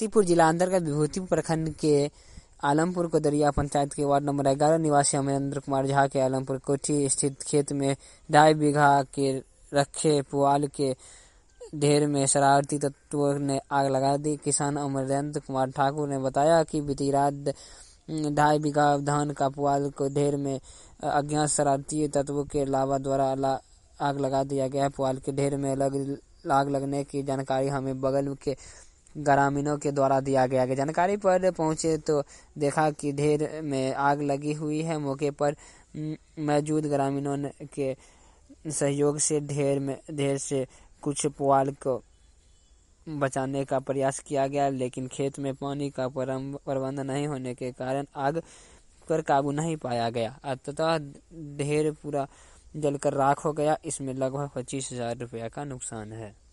समस्तीपुर जिला अंतर्गत विभूतिपुर प्रखंड के आलमपुर कोदरिया पंचायत के वार्ड नंबर 11 निवासी अमरेंद्र कुमार झा के आलमपुर कोठी स्थित खेत में 2.5 बीघा के रखे पुआल के ढेर में शरारती तत्वों ने आग लगा दी। किसान अमरेंद्र कुमार ठाकुर ने बताया कि बीती रात 2.5 बीघा धान का पुआल को ढेर में अज्ञात शरारती तत्वों के लावा द्वारा आग लगा दिया गया। पुआल के ढेर में आग लगने की जानकारी हमें बगल के ग्रामीणों के द्वारा दिया गया। जानकारी पर पहुंचे तो देखा कि ढेर में आग लगी हुई है। मौके पर मौजूद ग्रामीणों के सहयोग से ढेर से कुछ पुआल को बचाने का प्रयास किया गया, लेकिन खेत में पानी का प्रबंध नहीं होने के कारण आग पर काबू नहीं पाया गया। अतः ढेर पूरा जलकर राख हो गया। इसमें लगभग 25,000 रुपया का नुकसान है।